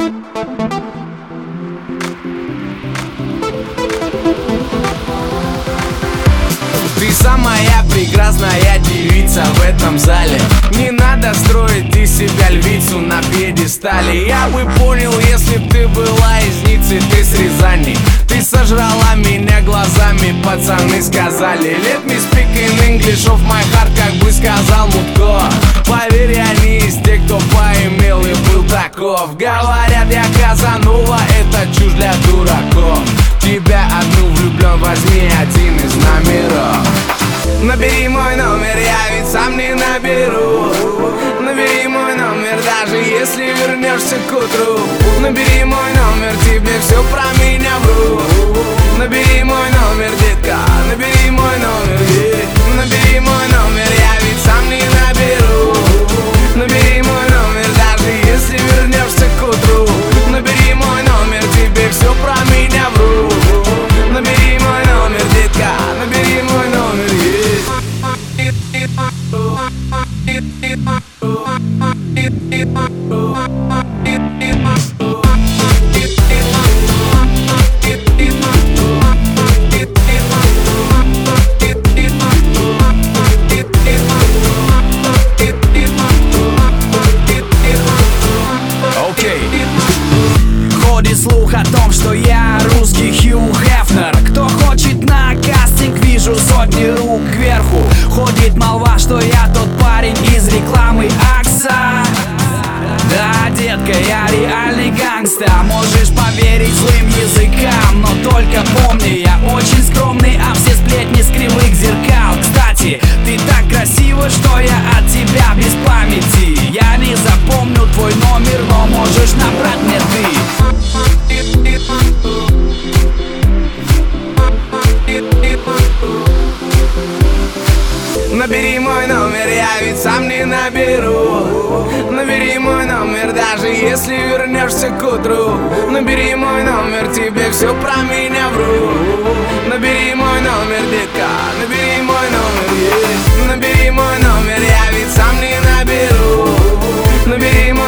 Ты самая прекрасная девица в этом зале. Не надо строить из себя львицу на пьедестале. Я бы понял, если б ты была из Ниццы, ты с Рязани. Ты сожрала меня глазами, пацаны сказали. Let me speak in English of my heart, как бы сказал Мутко. Поверь, я не из тех, кто поимел и был таков. Говорят, я Казанова, это чушь для дураков. Тебя одну влюблен, возьми один из номеров. Набери мой номер, я ведь сам не наберу. Набери мой номер, даже если вернешься к утру. Набери мой номер, тебе все про меня вру. Набери мой номер, детка, набери мой номер, набери мой номер, я ведь сам не наберу. Набери мой номер, даже если вернешься к утру. Набери мой номер, тебе все про меня вру. Набери мой номер, детка, набери мой номер, Ходит слух о том, что я русский Хью Хефнер. Кто хочет на кастинг, вижу сотни рук кверху. Ходит молва, что я тот парень из рекламы Акса. Да, детка, я реальный гангста. Можешь поверить злым языкам, но только помни, я очень скромный, а все сплетни с кривых зеркал. Кстати, ты так красива, что я от тебя без памяти. Я не запомню твой номер, но можешь набрать мне ты. Набери мой номер, я ведь сам не наберу. Набери мой номер, даже если вернешься к утру. Набери мой номер, тебе все про меня вру. Набери мой номер, детка, набери мой номер, Набери мой номер, я ведь сам не наберу. Набери мой